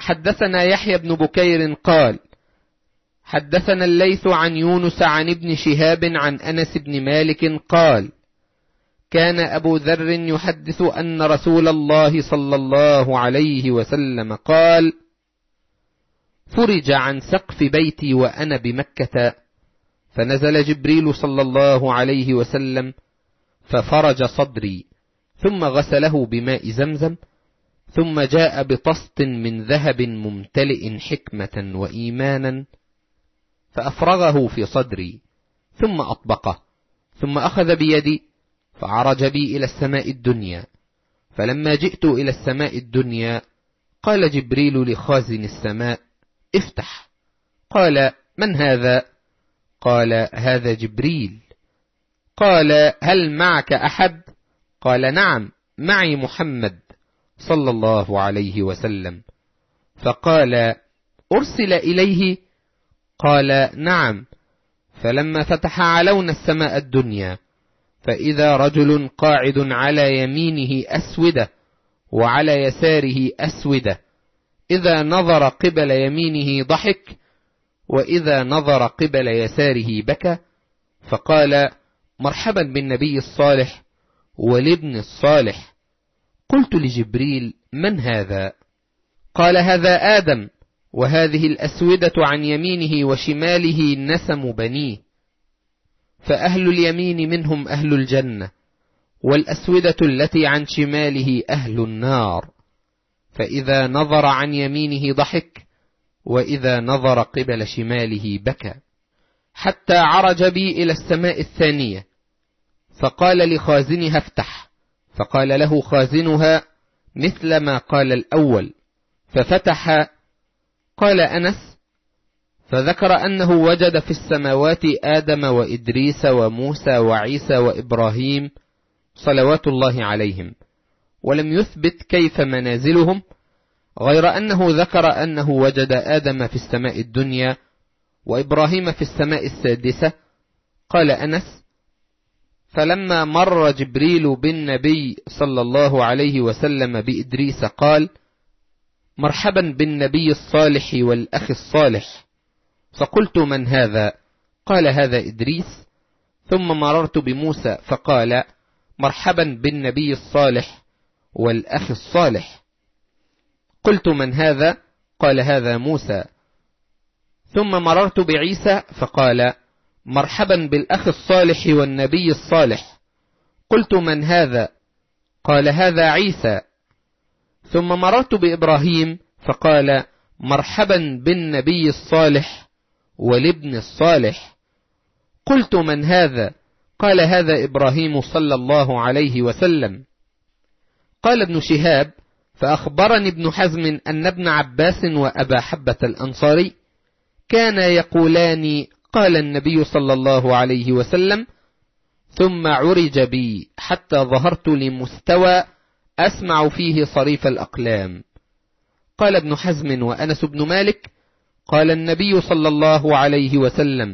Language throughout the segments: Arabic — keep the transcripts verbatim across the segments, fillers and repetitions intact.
حدثنا يحيى بن بكير قال حدثنا الليث عن يونس عن ابن شهاب عن أنس بن مالك قال كان أبو ذر يحدث أن رسول الله صلى الله عليه وسلم قال فرج عن سقف بيتي وأنا بمكة، فنزل جبريل صلى الله عليه وسلم ففرج صدري، ثم غسله بماء زمزم، ثم جاء بطست من ذهب ممتلئ حكمة وإيمانا فأفرغه في صدري، ثم أطبقه، ثم أخذ بيدي فعرج بي إلى السماء الدنيا. فلما جئت إلى السماء الدنيا قال جبريل لخازن السماء افتح. قال من هذا؟ قال هذا جبريل. قال هل معك أحد؟ قال نعم معي محمد صلى الله عليه وسلم. فقال أرسل إليه؟ قال نعم. فلما فتح علونا السماء الدنيا فإذا رجل قاعد على يمينه أسودة وعلى يساره أسودة، إذا نظر قبل يمينه ضحك وإذا نظر قبل يساره بكى، فقال مرحبا بالنبي الصالح والابن الصالح. قلت لجبريل من هذا؟ قال هذا آدم، وهذه الأسودة عن يمينه وشماله نسم بنيه، فأهل اليمين منهم أهل الجنة، والأسودة التي عن شماله أهل النار، فإذا نظر عن يمينه ضحك وإذا نظر قبل شماله بكى، حتى عرج بي إلى السماء الثانية، فقال لخازنها افتح، فقال له خازنها مثل ما قال الأول، ففتح. قال أنس فذكر أنه وجد في السماوات آدم وإدريس وموسى وعيسى وإبراهيم صلوات الله عليهم، ولم يثبت كيف منازلهم، غير أنه ذكر أنه وجد آدم في السماء الدنيا وإبراهيم في السماء السادسة. قال أنس فلما مر جبريل بالنبي صلى الله عليه وسلم بإدريس قال مرحبا بالنبي الصالح والأخ الصالح. فقلت من هذا؟ قال هذا إدريس. ثم مررت بموسى فقال مرحبا بالنبي الصالح والأخ الصالح. قلت من هذا؟ قال هذا موسى. ثم مررت بعيسى فقال مرحبا بالأخ الصالح والنبي الصالح. قلت من هذا؟ قال هذا عيسى. ثم مررت بإبراهيم فقال مرحبا بالنبي الصالح والابن الصالح. قلت من هذا؟ قال هذا إبراهيم صلى الله عليه وسلم. قال ابن شهاب فأخبرني ابن حزم أن ابن عباس وأبا حبة الأنصاري كانا يقولان قال النبي صلى الله عليه وسلم ثم عرج بي حتى ظهرت لمستوى أسمع فيه صريف الأقلام. قال ابن حزم وأنس بن مالك قال النبي صلى الله عليه وسلم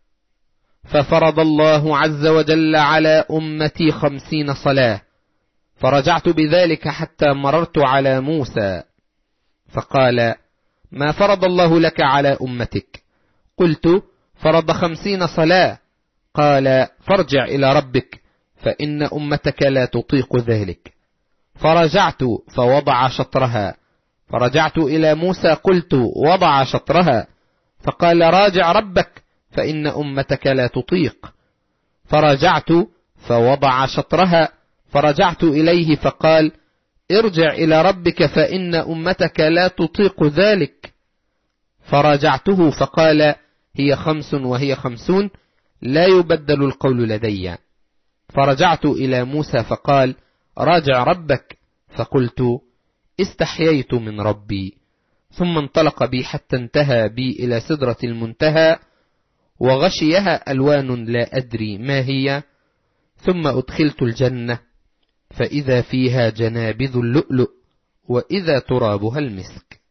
ففرض الله عز وجل على أمتي خمسين صلاة، فرجعت بذلك حتى مررت على موسى فقال ما فرض الله لك على أمتك؟ قلت فرض خمسين صلاة. قال فارجع إلى ربك فإن أمتك لا تطيق ذلك. فرجعت فوضع شطرها، فرجعت إلى موسى قلت وضع شطرها، فقال راجع ربك فإن أمتك لا تطيق. فرجعت فوضع شطرها، فرجعت إليه فقال ارجع إلى ربك فإن أمتك لا تطيق ذلك. فرجعته فقال هي خمس وهي خمسون لا يبدل القول لدي. فرجعت إلى موسى فقال راجع ربك، فقلت استحييت من ربي. ثم انطلق بي حتى انتهى بي إلى سدرة المنتهى وغشيها ألوان لا أدري ما هي، ثم أدخلت الجنة فإذا فيها جنابذ اللؤلؤ وإذا ترابها المسك.